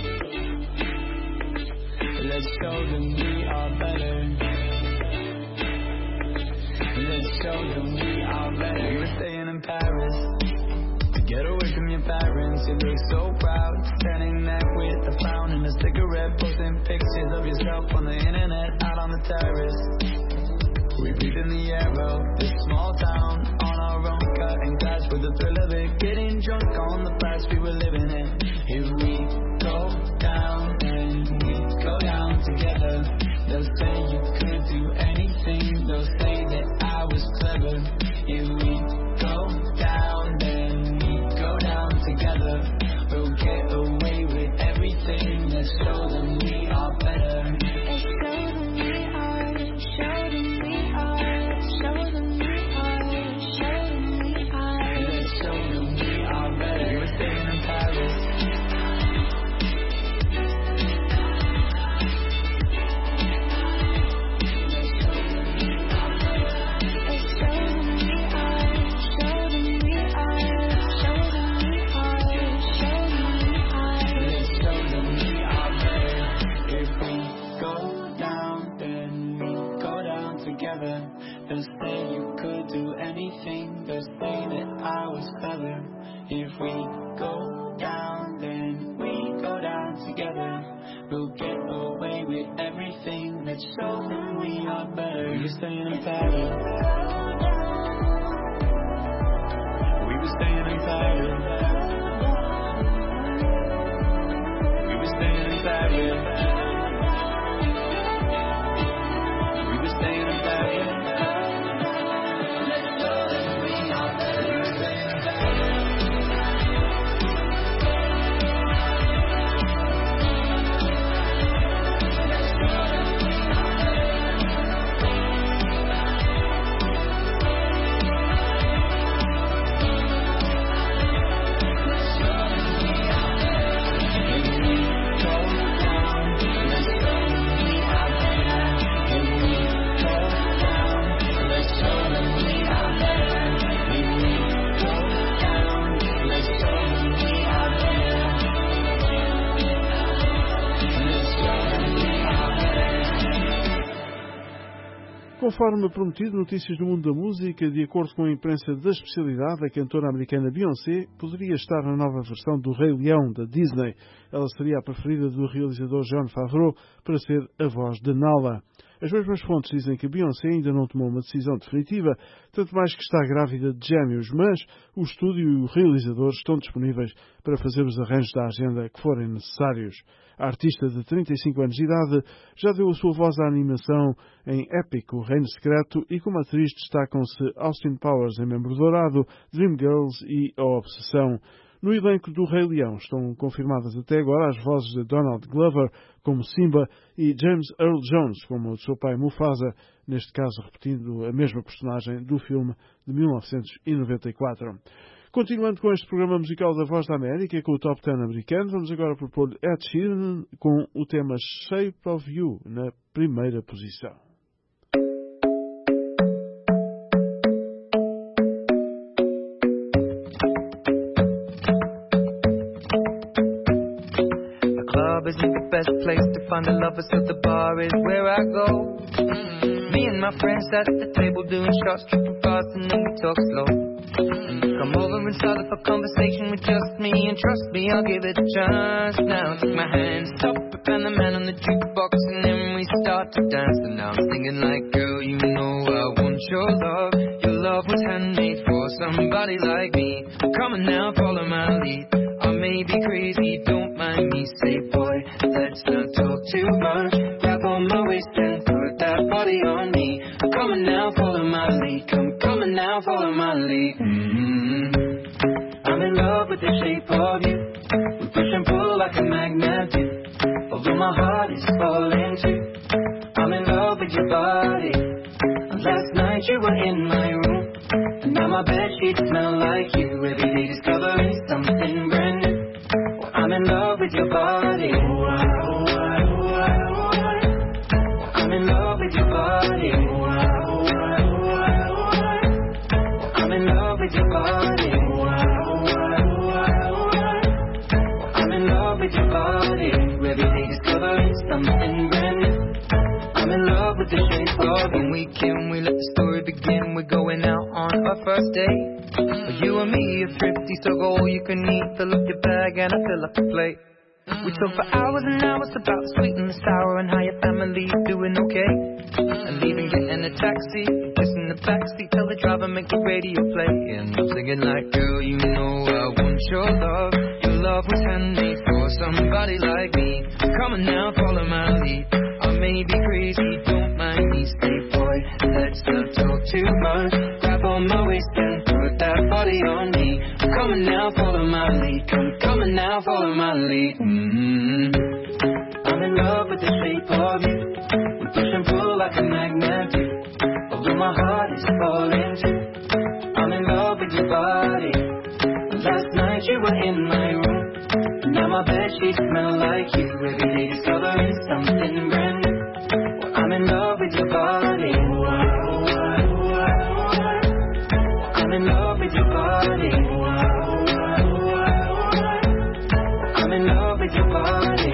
Let's show them we are better. Let's show them we are better. We were staying in Paris to get away from your parents. You look so proud, standing there with a frown and a cigarette, posting pictures of yourself on the internet, out on the terrace. We breathe in the air of this small town on our own, cutting glass with the thrill of it, getting drunk on the past we were living in. If we go down, then we go down together. They'll say you could do anything, they'll say that I was clever. If we go down, then we go down together. We'll get away with everything. Let's show them we are better.
Let's show them we are, show them we are, show them we are, show them we are.
Let's show them we are better. We were staying in Paris. They'll say you could do anything, they'll say that I was clever. If we go down, then we go down together. We'll get away with everything. Let's show them we are better. We were staying in Paris. We were staying in Paris. We were staying in Paris. We were staying in Paris.
Conforme prometido, notícias do mundo da música. De acordo com a imprensa da especialidade, a cantora americana Beyoncé poderia estar na nova versão do Rei Leão da Disney. Ela seria a preferida do realizador Jon Favreau para ser a voz de Nala. As mesmas fontes dizem que Beyoncé ainda não tomou uma decisão definitiva, tanto mais que está grávida de gêmeos, mas o estúdio e o realizador estão disponíveis para fazer os arranjos da agenda que forem necessários. A artista de 35 anos de idade já deu a sua voz à animação em Epic, O Reino Secreto, e como atriz destacam-se Austin Powers em Membro Dourado, Dreamgirls e A Obsessão. No elenco do Rei Leão estão confirmadas até agora as vozes de Donald Glover como Simba e James Earl Jones como o seu pai Mufasa, neste caso repetindo a mesma personagem do filme de 1994. Continuando com este programa musical da Voz da América, com o Top 10 americano, vamos agora propor Ed Sheeran com o tema Shape of You na primeira posição.
A club isn't the best place to find a lover, so the bar is where I go. Me and my friends sat at the table doing shots, tripping fast, and then we talk slow. Come over and start up a conversation with just me, and trust me, I'll give it a chance. Now take my hand, stop it, and the man on the jukebox, and then we start to dance. And now I'm singing like, girl, you know I want your love. Your love was handmade for somebody like me. Come on now, follow my lead. I may be crazy, don't mind me. Say, boy, let's not talk too much. Grab on my waist and put that body on me. Come on now, follow my lead. Come on now, follow my lead. I'm in love with the shape of you. We push and pull like a magnet do. Although my heart is falling too. I'm in love with your body. Last night you were in my room, and now my bedsheets smell like you. Every day discovering something brand new. Well, I'm in love with your body. I'm in love with your body. I'm in love with your body. I'm in love with your body. Every day discovering something brand new. I'm in love with the shape of you. We let the story begin. We're going out on our first date. You and me are thrifty, so go all you can eat. Fill up your bag and I fill up the plate. We talk for hours and hours about the sweet and the sour and how your family's doing okay. And leaving, getting a taxi, kissing the backseat, tell the driver make the radio play. And I'm singing like, girl, you know I want your love. Your love was handmade for somebody like me. Come on now, follow my lead. I may be crazy, don't mind me. Say, boy, let's not talk too much. Grab on my waist and put that body on me. Come on now, follow my lead. Come on now, follow my lead. I'm in love with the shape of you. We push and pull like a magnet do. Although my heart is falling too. I'm in love with your body. Last night you were in my room, and now my bedsheets smell like you. Every day discovering something brand new. Well, I'm in love with your body. I'm in love with your body. I'm in love with your body.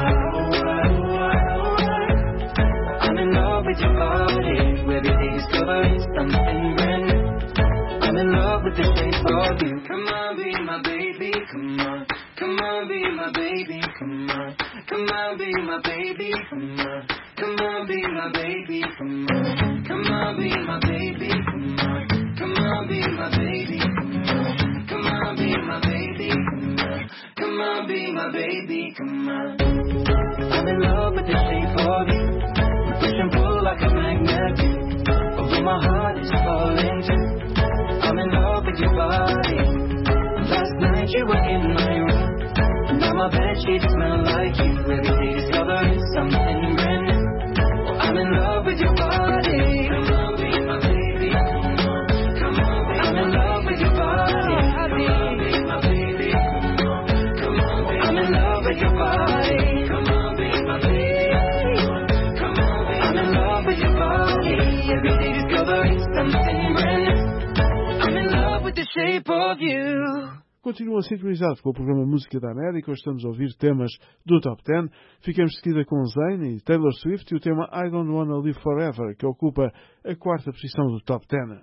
I'm in love with your body. Every day discovering something brand new. I'm in love with the shape of you. Come on, be my baby, come on. Come on, be my baby, come on. Come on, be my baby, come on. Come on, be my baby, come on. Come on, be my baby, come on. Come on, be my baby, come on. Come on, be my baby, come on. Come on, be my baby, come on. I'm in love with the shape of you. We push and pull like a magnet do. Although my heart is falling too. I'm in love with your body. Last night you were in my room, and now my bedsheets smell like you. Every day discovering something brand new. Well, I'm in love with your body. Come on, be my baby. Come on, be I'm in love with your body. Come on, be my baby. Come on, be I'm in love with your body. Come on, be my baby. Come on, be I'm in love with your body. Every day discovering something brand new. I'm in love with the shape of you.
Continua sintonizado com o programa Música da América. Hoje estamos a ouvir temas do Top 10. Ficamos de seguida com Zayn e Taylor Swift e o tema I Don't Wanna Live Forever, que ocupa a 4ª posição do Top 10.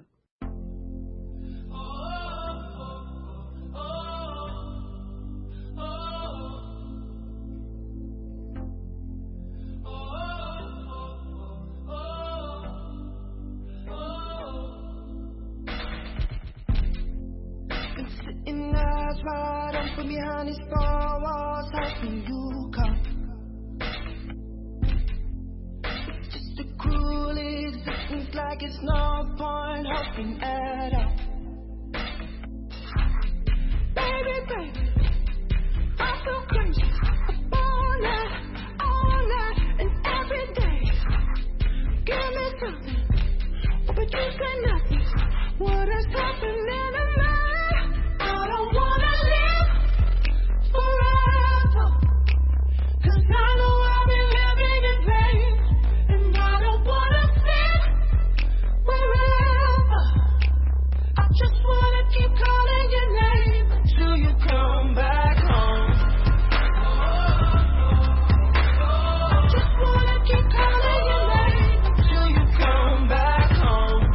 Right open behind these four walls, hoping you come. It's just a cruel existence, like it's no point hoping at all. Baby, baby, I feel crazy all night, and every day. Give me something, but you say nothing. What has happened in a night? I don't wanna live forever, 'cause I know I've been living in pain, and I don't wanna sit wherever. I just wanna keep calling your name until you come back home. I just wanna keep calling your name until you come back home.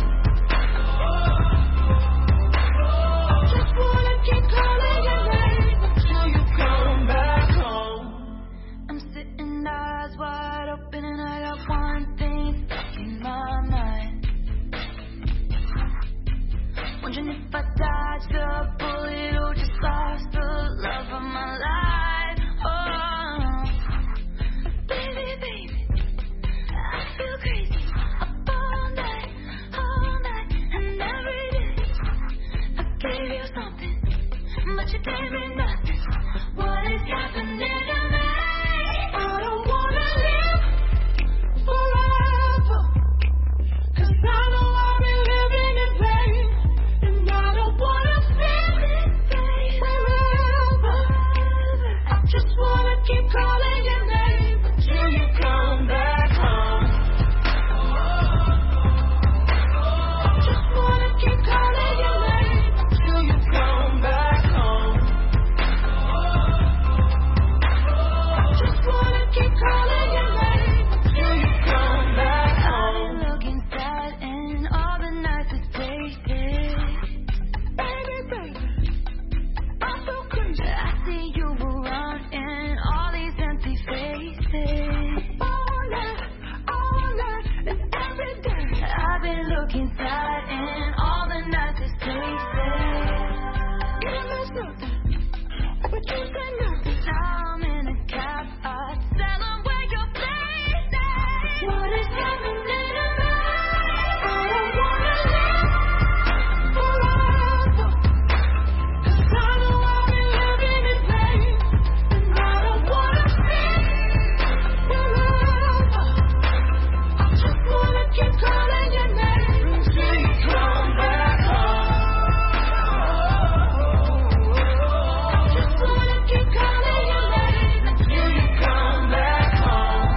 Keep calling your name until you come back home. I'm sitting eyes wide open and I got one thing stuck in my mind. Wondering if I dodged a bullet or just lost the love of my life. Oh, baby, baby, I feel crazy up all night, and every day I gave you something, but you gave me nothing. What is happening to me? I don't wanna live forever, 'cause I know I've been living in pain, and I don't wanna sit wherever. I just wanna keep calling your name until you come back home. I just wanna keep calling your name until you come back home. Just wanna keep calling your name until you come back home. I look inside in all the nicest places. Baby, baby, I feel crazy. I see you around in all these empty faces. All night, and every day. I've been looking inside in all the nicest places. Give me something, but you say nothing. I'm in a cab, I tell them where your place is. What is happening to me? I don't wanna live forever, 'cause I know I've been living in pain, and I don't wanna sit wherever. I just wanna keep calling your name until you come back home. Just wanna keep calling your name until you come back home.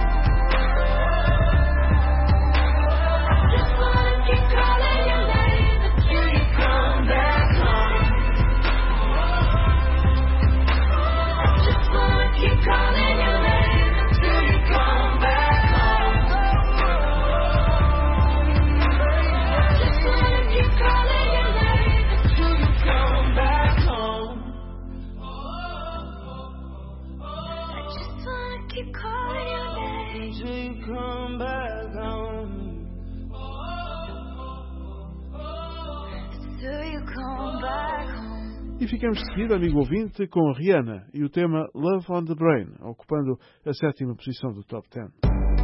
Just wanna keep calling your name until you come back home. Just wanna keep calling your name until you come back home. Just wanna keep calling your name until you come back home. I just wanna keep calling your name until you come back home. Until you come back home.
E ficamos de seguida, amigo ouvinte, com Rihanna e o tema Love on the Brain, ocupando a 7ª posição do Top 10.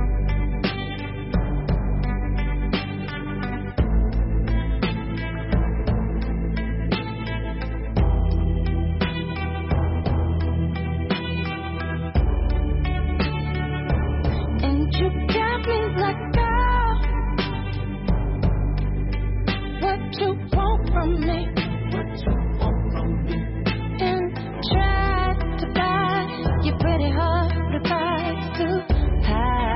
And you got me like that. What you want from me? And try to buy your pretty heart the price to hide.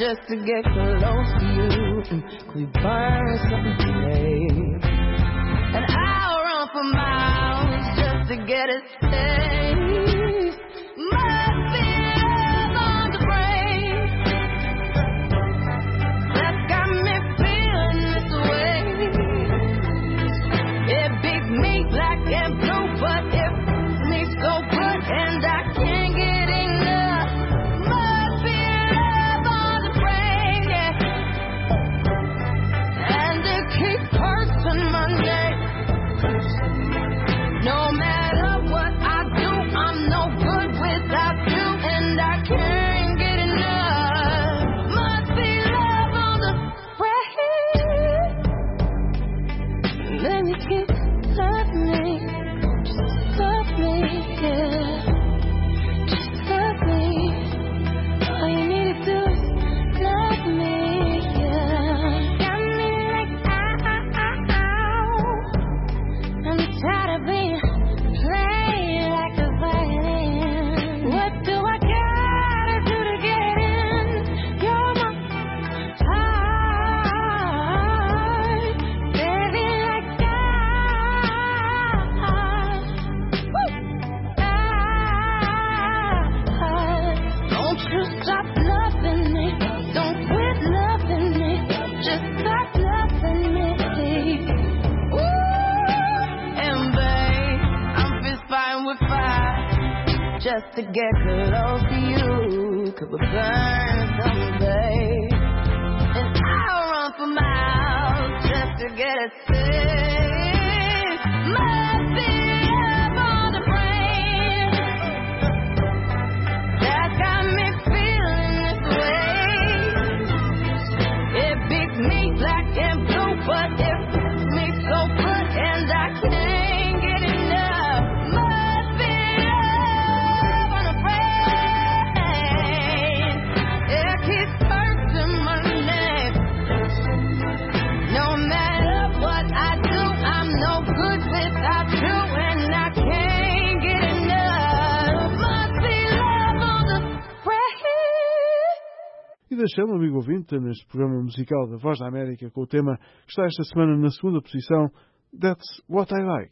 just to get close to you. We burn something today. And I'll run for miles just to get a taste. Must be love on the brain that got me feeling this way. It beats me black and blue, but it beats me so good, and I can't get enough. Must be love on the brain, yeah. And it keeps hurting my neck. No matter what I do, I'm no good without you, and I can't get enough. Must be love on the brain. Then you keep love me, just love me, yeah. Just love me. All you need to do is love me, yeah. Got me like ow. I'm tired of being played like a violin. What do I gotta do to get in? You're my heart, baby, like don't you stop loving me. Don't quit loving me. Just stop loving me. Ooh, and babe, I'm fist fighting with fire just to get close to you. Could we burn someday? And I'll run for miles just to get a taste. Must be love on the brain that got me feeling this way. It beats me black and blue, but it beats me so good, and I can't get enough. Must be love on the brain. It keeps hurting my neck. No matter what I do, I'm no good without you, and I can't get enough. Must be love on the brain.
E deixamos, amigo ouvinte, neste programa musical da Voz da América com o tema que está esta semana na segunda posição, That's What I Like.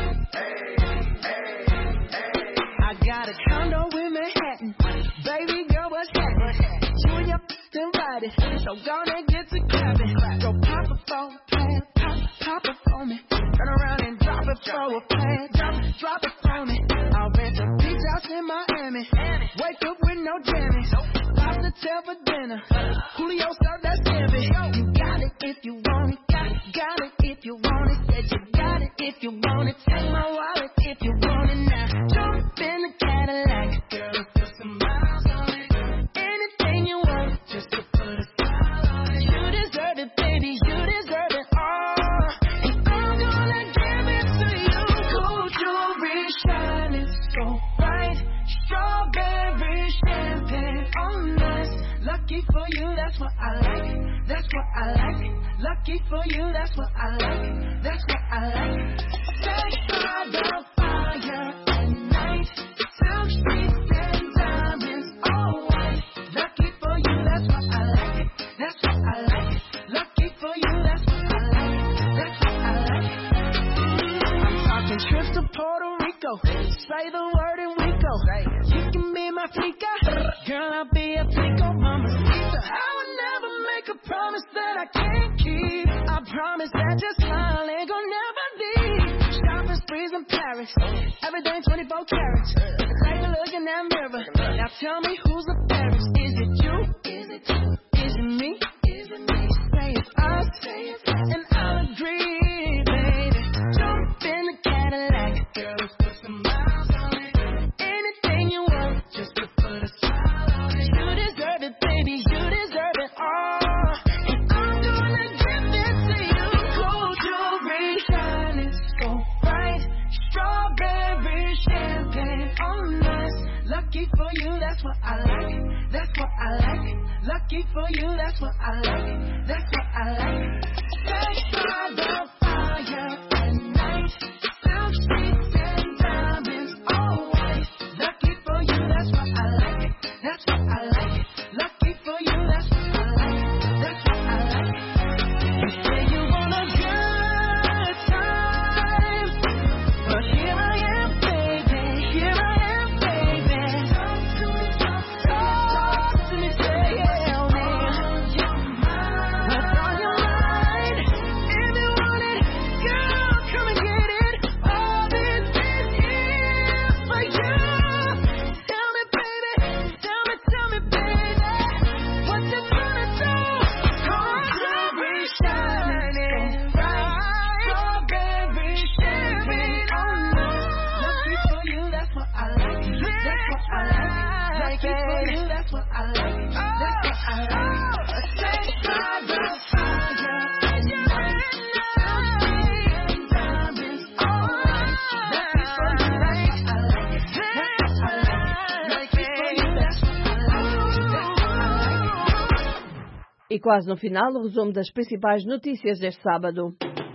I got a condo in Manhattan. Baby girl, what's happening? You and your invited, so gonna get to clapping. Go pop a phone plan, pop it for me. Turn around and drop it for a plan, drop it for me. I'll rent a beach house in Miami. Wake up with no jammies. Lobster tail for dinner. Julio served that sandwich. You got it if you want it. Got it if you want it. Said you got it if you want it. Take my wallet if you want it now. Jump in the Cadillac, girl, put some miles on it. Anything you want, just to put a smile on it. You deserve it, baby, you deserve it all. And I'm gonna give it to you. Gold jewelry shining so bright. Strawberry champagne on us. Lucky for you, that's what I like. That's what I like. Lucky for you, that's what I like. That's what I like. Sex by the fire at night. Silk streets and diamonds all white. Lucky for you, that's what I like. That's what I like. Lucky for you, that's what I like. That's what I like. I'm talking trips to Puerto Rico. Say the word and we go. You can be my flica. Girl, I'll be a flico, mamacita. I would never make a promise that I can't keep. I promise that your smile ain't gonna never leave. Shopping sprees in Paris. Everything 24 carats. Take a look in that mirror. Now tell me who's the fairest. Is it you? Is it you? Is it me? Is it me? Say it's us. And I'll agree, baby. Jump in the Cadillac. Girl, let's put some miles on it. Anything you want, just to put a smile on it. You deserve it, baby. You deserve it all. And I'm gonna give it to you. Gold jewelry shining so bright. Strawberry champagne on us. Lucky for you, that's what I like. That's what I like. Lucky for you, that's what I like. That's what I like. Sex by the fire at night. Silk streets and diamonds all white. Lucky for you, that's what I like. That's what I like. Lucky for you, that's what I like. that's what I like. That's what I like. A sex by the fire. And you want it and diamonds, alright. That is for you, that's what I like. That's what I like. Like it for you, that's what I like. That's what I like.
E quase no final, o resumo das principais notícias deste sábado.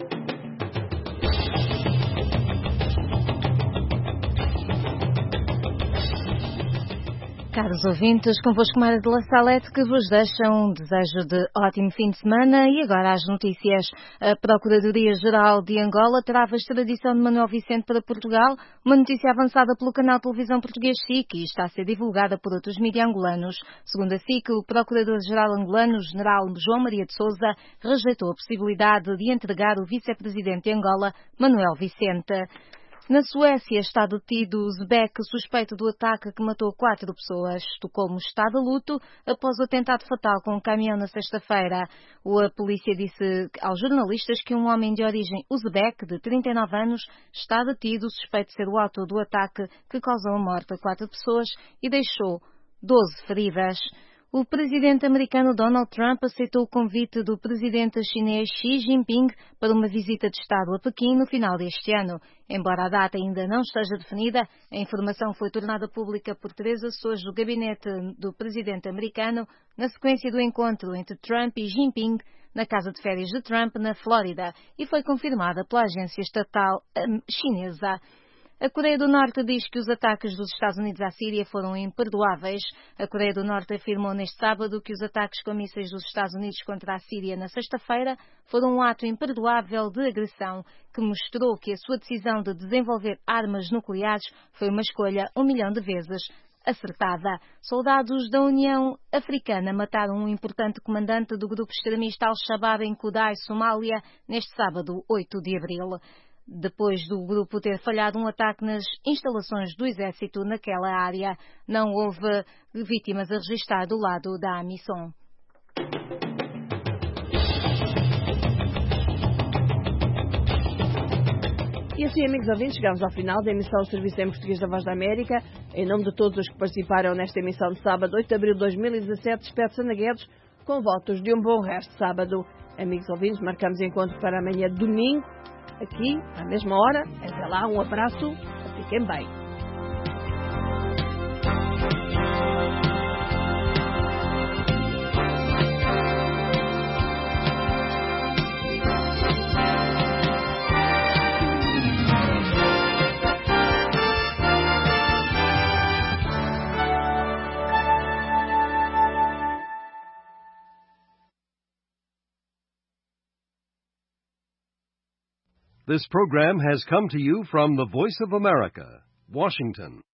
Caros ouvintes, convosco Mara de La Salete, que vos deixa um desejo de ótimo fim de semana. E agora as notícias. A Procuradoria-Geral de Angola trava a extradição de Manuel Vicente para Portugal, uma notícia avançada pelo canal de televisão português SIC e está a ser divulgada por outros mídias angolanos. Segundo a SIC, o Procurador-Geral angolano, o General João Maria de Sousa, rejeitou a possibilidade de entregar o Vice-Presidente de Angola, Manuel Vicente. Na Suécia está detido Uzbek, suspeito do ataque que matou 4 pessoas. Estocolmo está de luto após o atentado fatal com um caminhão na sexta-feira. A polícia disse aos jornalistas que um homem de origem uzbek, de 39 anos, está detido, suspeito de ser o autor do ataque que causou a morte a 4 pessoas e deixou 12 feridas. O presidente americano Donald Trump aceitou o convite do presidente chinês Xi Jinping para uma visita de Estado a Pequim no final deste ano. Embora a data ainda não esteja definida, a informação foi tornada pública por 3 assessores do gabinete do presidente americano na sequência do encontro entre Trump e Jinping na casa de férias de Trump, na Flórida, e foi confirmada pela agência estatal chinesa. A Coreia do Norte diz que os ataques dos Estados Unidos à Síria foram imperdoáveis. A Coreia do Norte afirmou neste sábado que os ataques com mísseis dos Estados Unidos contra a Síria na sexta-feira foram um ato imperdoável de agressão que mostrou que a sua decisão de desenvolver armas nucleares foi uma escolha 1 milhão de vezes acertada. Soldados da União Africana mataram um importante comandante do grupo extremista Al-Shabaab em Kudai, Somália, neste sábado, 8 de abril. Depois do grupo ter falhado um ataque nas instalações do exército naquela área, não houve vítimas a registrar do lado da AMISOM.
E assim, amigos ouvintes, chegamos ao final da emissão do Serviço em Português da Voz da América. Em nome de todos os que participaram nesta emissão de sábado, 8 de abril de 2017, espero Sanaguedos, com votos de um bom resto de sábado. Amigos ouvintes, marcamos encontro para amanhã, domingo, aqui, à mesma hora. Até lá, um abraço, fiquem bem.
This program has come to you from the Voice of America, Washington.